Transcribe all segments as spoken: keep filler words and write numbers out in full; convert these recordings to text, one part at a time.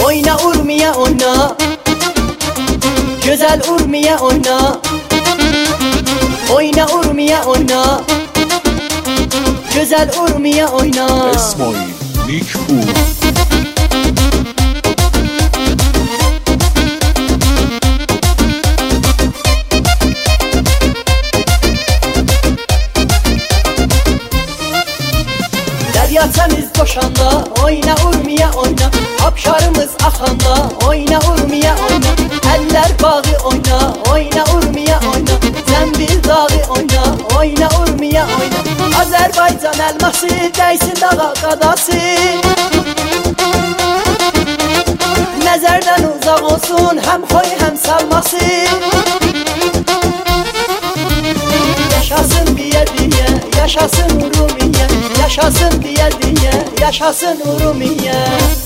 Oyna Urmiye oyna, güzel Urmiye oyna. Oyna Urmiye oyna, güzel Urmiye oyna. اسماعیل نیکپور. Derya temiz koşanda, oyna Urmiye oyna. Abşarımız axanda, oyna Urmiye oyna. Eller bağı oyna, oyna Urmiye oyna. Zəmbil dağı oyna, oyna Urmiye oyna. Azərbaycan elması, dəysin dağa qadası. Nəzərdən uzaq olsun, həm xoy həm salması. Yaşasın diye diye, yaşasın Urmiye. Yaşasın diye diye, yaşasın Urmiye.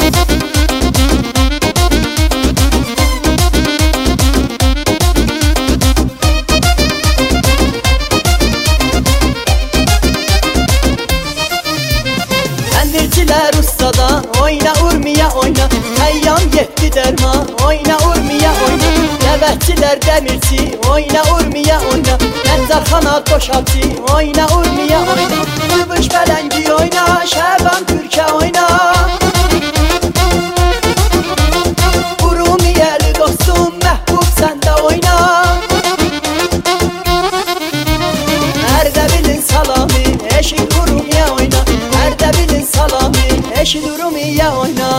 Təndirçilər ustadan, oyna Urmiye oyna. Həyyam yetdi dərman, oyna Urmiye oyna. Dəvətçilər dəmirçi, oyna Urmiye oyna. Nəncərxana qoşalçı, oyna Urmiye oyna. Gümüş pələngi oyna, Şəban Türkə oyna. Urmiyəli dostum, məhbub səndə oyna. Ərdəbilin salamı, eşit Urmiye oyna. Ərdəbilin salamı, eşit Urmiye oyna.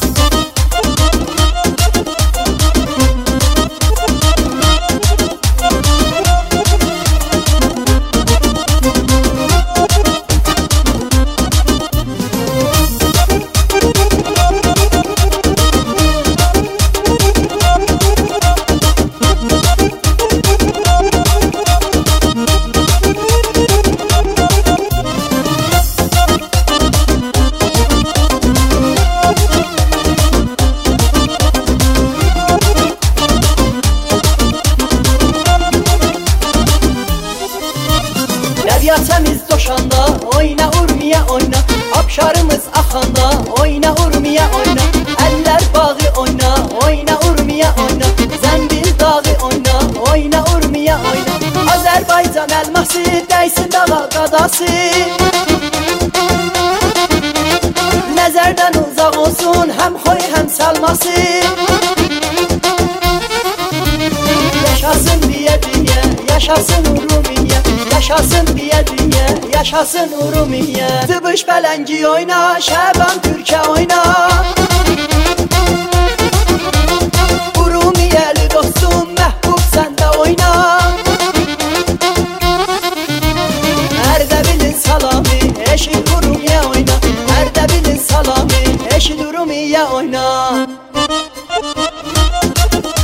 Derya temiz doşanda, oyna Urmiye oyna. Abşarımız axanda, oyna Urmiye oyna. Eller bağı oyna, oyna Urmiye oyna. Zəmbil dağı oyna, oyna Urmiye oyna. Azərbaycan elması, dəysin dağa qadası. Nəzərdən uzaq olsun, həm xoy həm salması. Yaşasın diye diye, yaşasın Urmiye. Yaşasın diye diye, yaşasın Urmiye. Tıbış pələngi oyna, Şəban Türkə oyna. Urmiyəli dostum, məhbub səndə oyna. Ərdəbilin salamı, eşit Urmiye oyna. Ərdəbilin salamı, eşit Urmiye oyna.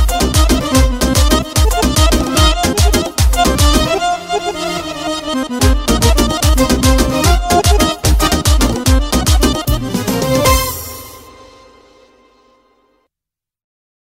Thank you.